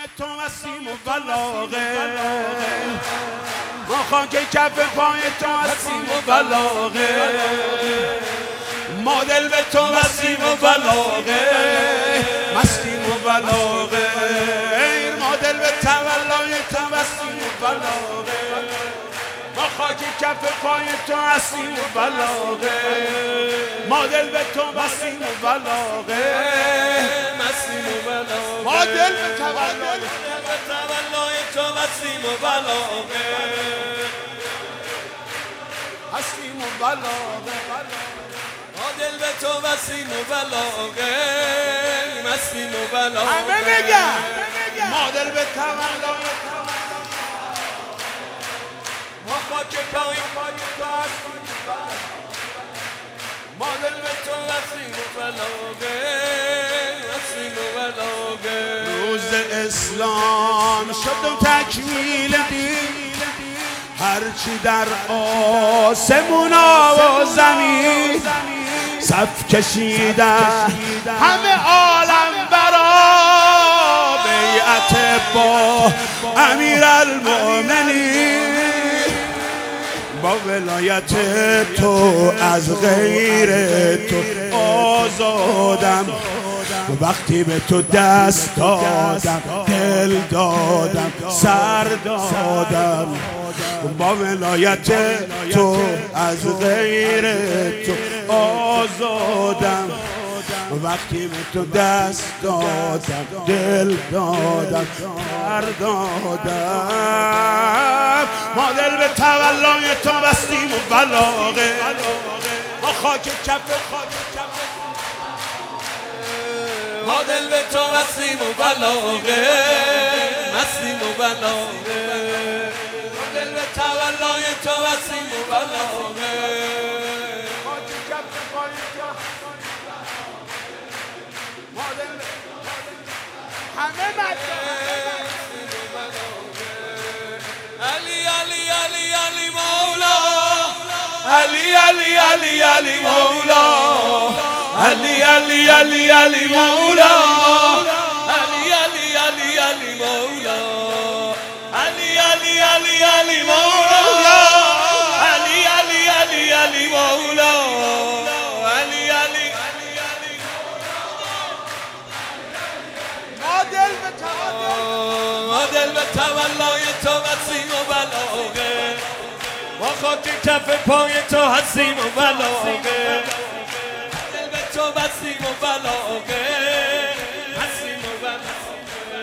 تو وسیم و بلاغه ما خاک کف پای تو وسیم و بلاغه ما دل به تو وسیم و بلاغه مستیم و بلاغه ما دل به تولای تو وسیم و بلاغه ما خاک کف پای تو وسیم و بلاغه ما دل به تو وسیم و بلاغه مستیم و بلاغه ما دل به تولای تو وسیم و بلاغه هستیم و بلاغه ما دل به تو وسیم و بلاغه مستیم و بلاغه همه بگم ما دل به تولای ما خاک پای تو هستیم ما دل به تو وسیم و بلاغه مستیم و بلاغه روز اسلام شد تکمیل دین هرچی در آسمونا و زمین صف کشیدن همه عالم برا بیعت با امیرالمؤمنین با ولایت تو از غیر تو آزادم وقتی به تو دست دادم دل دادم سر دادم با ولایت تو از غیر تو آزادم وقتی به تو دست دادم دل دادم سر دادم ما دل به تولای تو بستیم و بلاغه ما خاک کف ما دل به تو وسیم و بلاغه مستیم و بلاغه ما دل به تولای تو وسیم و بلاغه ما دل همه علی علی علی علی مولا علی علی علی علی مولا علی علی علی علی مولا علی علی علی علی مولا علی علی علی علی مولا علی علی علی علی مولا علی علی ما دل به تولای تو وسیم و بلاغه ما خاک کف پای تو هستیم و بلاغه تو وسیم و بلاغه هستیم و بلاغه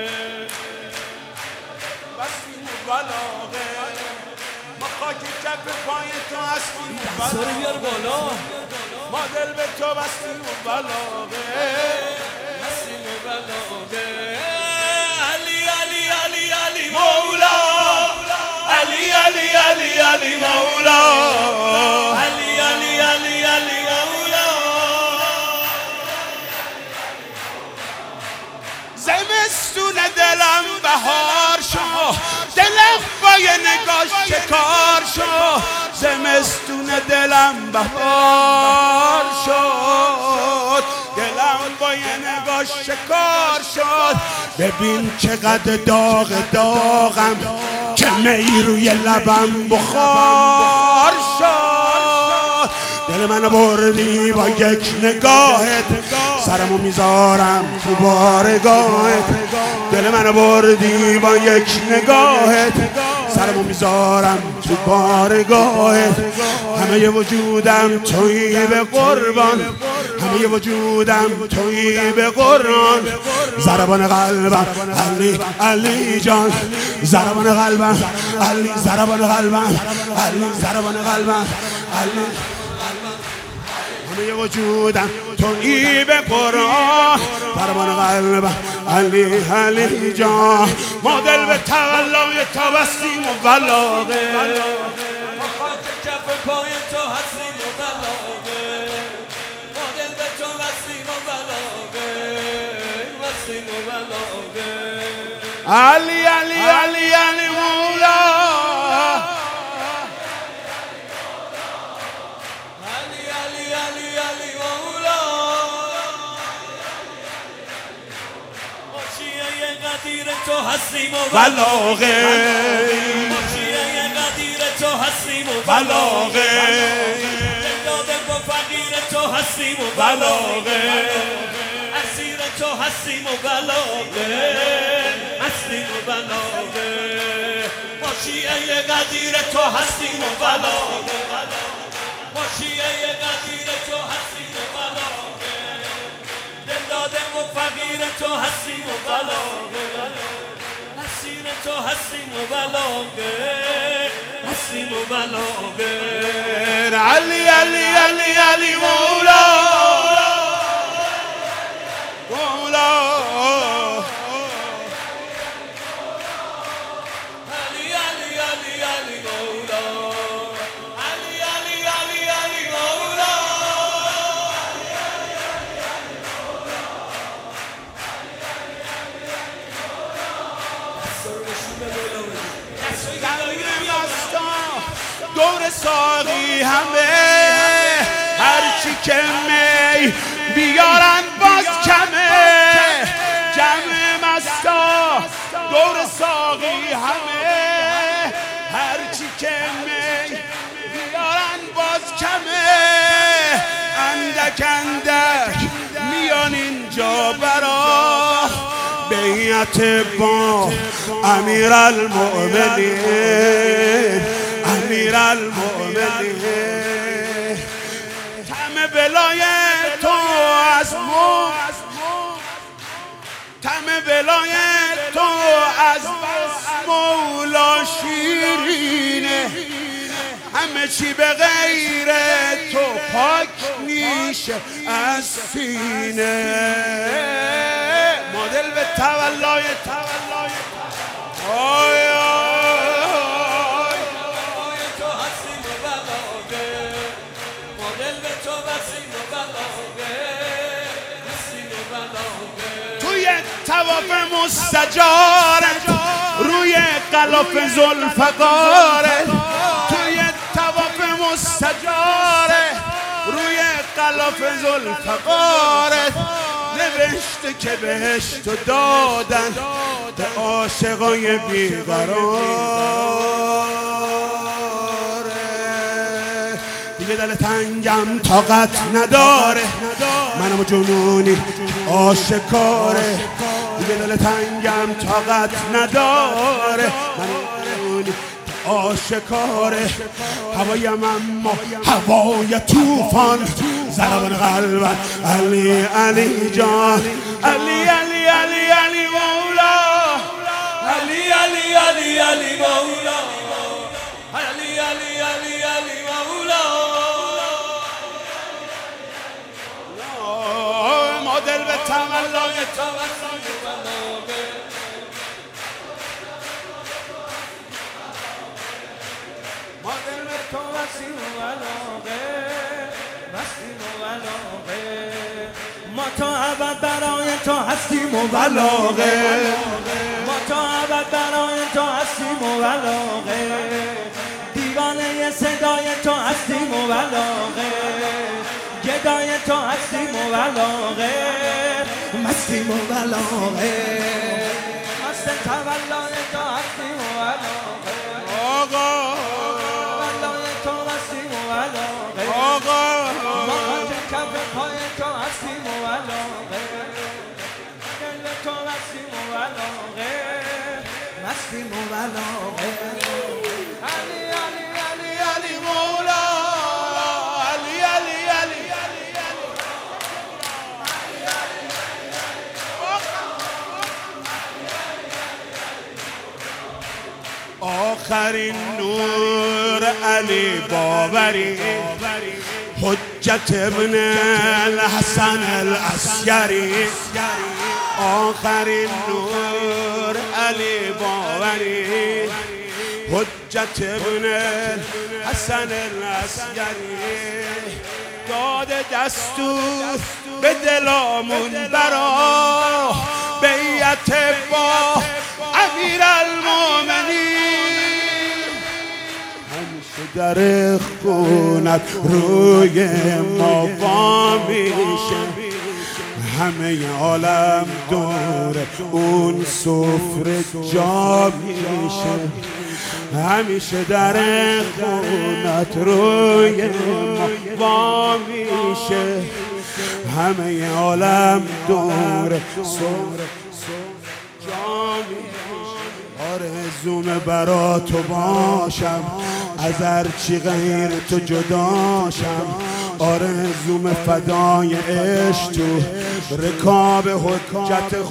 وسیم و بلاغه ما خاک کف پای تو هستیم و بلاغه ما دل به تو وسیم و بلاغه هستیم و بلاغه علی علی علی علی مولا علی علی علی علی مولا علی علی علی علی زمستون دلم بهار شو دلم با یه نگاش شکار شو زمستون دلم بهار شد دلم با یه نگاش شکار شد ببین چقدر داغ داغم که می روی لبم بخار شد دل منو بردی با یک نگاهت سرمو میذارم تو بارگاهت دل منو بردی با یک نگاهت سرمو میذارم تو بارگاهت همه وجودم تویی به قربان همه وجودم تویی به قرآن ضربان قلبم علی علی جان ضربان قلبم علی ضربان قلبم علی ضربان قلبم علی همه وجودم تویی به قرآن ضربان قلبم علی علی جان ما دل به تولای تو بستیم و بلاغه ما خاک کف پای تو هستیم و بلاغه ما دل به تو بستیم و بلاغه بستیم و بلاغه علی علی علی علی مولا قدیر تو هستیم و بلاغه، ما شیعه قدیر تو هستیم و بلاغه، امداد با فقیر تو هستیم و بلاغه، اسیر تو هستیم و بلاغه، هستیم و بلاغه، ما شیعه قدیر تو هستیم و بلاغه، ما شیعه قدیر تو هستیم و بلاغه، دلداده و فقیر تو هستیم و بلاغه، اسیر تو هستیم و بلاغه، هستیم و بلاغه. علی علی علی علی مولا مولا، علی علی علی علی مولا، علی علی علی علی مولا، دور ساقی همه هرچی که می بیارن باز کمه، جمع مستا دور ساقی همه هرچی که می بیارن باز کمه، اندک اندک میان اینجا برا بیعت با امیر المؤمنین، امیر المؤمنین، طعم ولایت تو از طعم ولایت تو از مولا شیرینه، همه چی به غیر تو پاک میشه از سینه، مدل به تولای آی آی تو هستیم و بلاغه، مدل به تو بسیم و بلاغه، هستیم و بلاغه، توی طواف مستجارت روی غلاف ذوالفقاره، توی طواف مستجاره روی غلاف ذوالفقاره نوشته که بهشتو دادن به عاشقای بیقراره، دیگه دل تنگم طاقت نداره، منم جنونی آشکاره، دیگه دل تنگم طاقت نداره، منم جنونی آشکاره، هوایم اما هوای توفان، ضربان قلبم علی علی جان، علی علی علی علی مولا، علی علی علی علی مولا، علی علی علی علی مولا، ما دل به تملای ما دل به تو وسیم و بلاغه، وسیم و بلاغه، ما تا ابد برای تو هستیم و بلاغه، ما تا ابد برای تو هستیم و بلاغه، دیوانه صدای تو هستیم و بلاغه، گدای تو هستیم و بلاغه، مستیم و بلاغه، مست تولای تو هستیم و بلاغه، آقا آقا ما که کف پای تو هستیم و بلاغه، دل تو هستیم و بلاغه، مستیم و بلاغه، علی علی علی علی مولا، علی علی علی آخرین نور علی باوری، حجت ابن الحسن العسکری، آخرین نور علی باوری، حجت ابن الحسن العسکری، داده دستور به دلامون برا بیعت با امیر المؤمنین، در خونت روی ما وا میشه، همه عالم دور اون سفره جا میشه، همیشه در خونت روی ما وا میشه، همه عالم دور سفره جا میشه. آرزوم برا تو باشم، از هرچی غیر تو جداشم، آرزوم فدای عشق تو رکاب حجت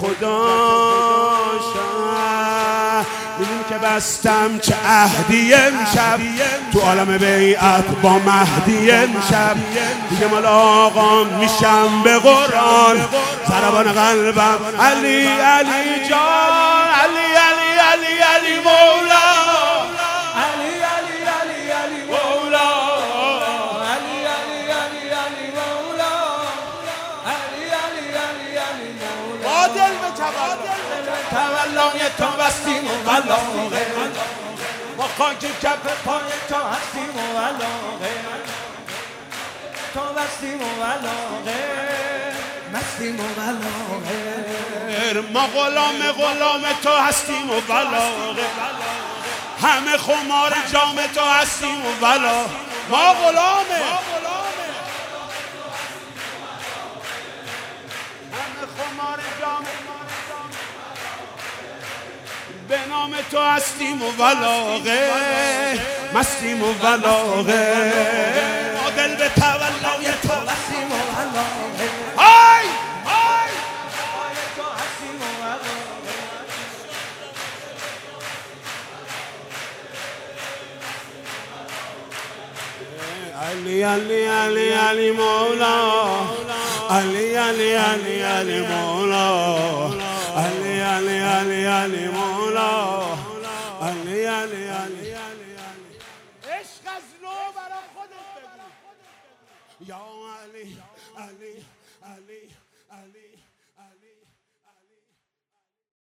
خداشم. میدونی که بستم چه عهدی امشب، تو عالم بیعت با مهدی امشب، دیگه مال آقا میشم به قرآن، ضربان قلبم علی علی جان، علی علی علی علی مولا، علی علی علی علی مولا، علی علی علی علی مولا، علی علی علی علی مولا. با دل به تولای تو بستیم و بلاغه، با خاک کف پای تو هستیم و بلاغه، تو بستیم و بلاغه، مستیم و بلاغه، ما غلام تو هستیم و بلاغه، همه خمار جام تو هستیم و بلاغه، ما غلامه، همه خمار جام به نام تو هستیم و بلاغه، مستیم و بلاغه، ما دل به تولای تو هستیم و بلاغه، های های تو هستیم و بلاغه. علی علی علی علی مولا، علی علی علی علی مولا، علی علی علی علی مولا، علی علی علی علی. عشق از نو برا خودت بگو، یا علی علی علی علی علی.